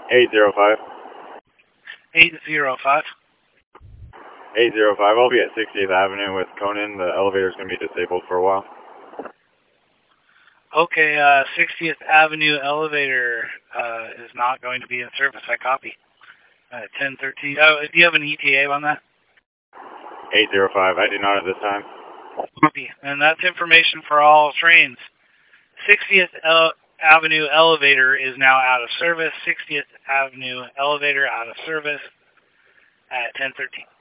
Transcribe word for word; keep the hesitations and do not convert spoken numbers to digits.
eight zero five. eight zero five. eight zero five. I'll be at sixtieth Avenue with Conan. The elevator's going to be disabled for a while. Okay, uh, sixtieth Avenue elevator uh, is not going to be in service. I copy. Uh, ten thirteen. Oh, do you have an E T A on that? eight zero five. I do not at this time. Copy. And that's information for all trains. sixtieth El- Avenue elevator is now out of service. sixtieth Avenue elevator out of service at ten thirteen.